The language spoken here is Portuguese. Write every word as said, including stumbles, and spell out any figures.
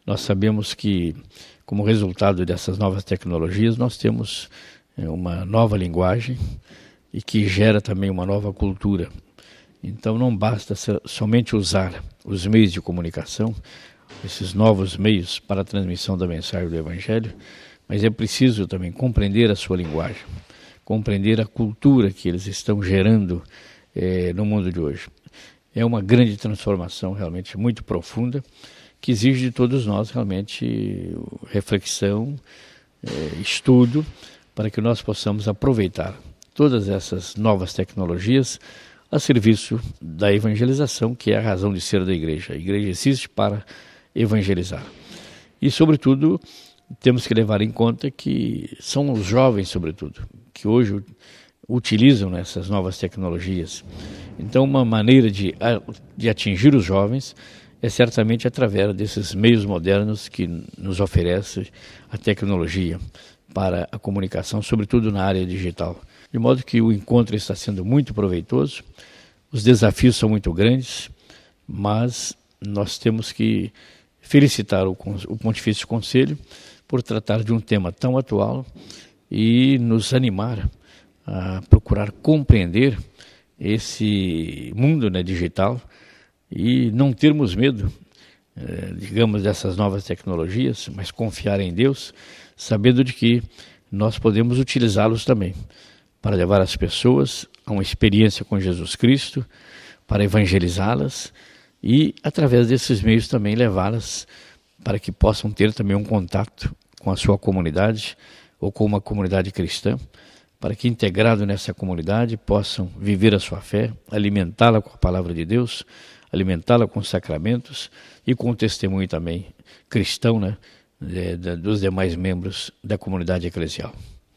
Nós sabemos que, como resultado dessas novas tecnologias, nós temos é, uma nova linguagem e que gera também uma nova cultura. Então não basta somente usar os meios de comunicação, esses novos meios para a transmissão da mensagem do Evangelho, mas é preciso também compreender a sua linguagem, compreender a cultura que eles estão gerando eh, no mundo de hoje. É uma grande transformação realmente muito profunda, que exige de todos nós realmente reflexão, eh, estudo, para que nós possamos aproveitar todas essas novas tecnologias a serviço da evangelização, que é a razão de ser da igreja. A igreja existe para evangelizar. E, sobretudo, temos que levar em conta que são os jovens, sobretudo, que hoje utilizam essas novas tecnologias. Então, uma maneira de, de atingir os jovens é certamente através desses meios modernos que nos oferece a tecnologia para a comunicação, sobretudo na área digital. De modo que o encontro está sendo muito proveitoso, os desafios são muito grandes, mas nós temos que felicitar o, o Pontifício Conselho por tratar de um tema tão atual e nos animar a procurar compreender esse mundo, né, digital e não termos medo, eh, digamos, dessas novas tecnologias, mas confiar em Deus, sabendo de que nós podemos utilizá-los também para levar as pessoas a uma experiência com Jesus Cristo, para evangelizá-las e, através desses meios, também levá-las para que possam ter também um contato com a sua comunidade ou com uma comunidade cristã, para que, integrado nessa comunidade, possam viver a sua fé, alimentá-la com a palavra de Deus, alimentá-la com os sacramentos e com o testemunho também cristão, né, de, de, dos demais membros da comunidade eclesial.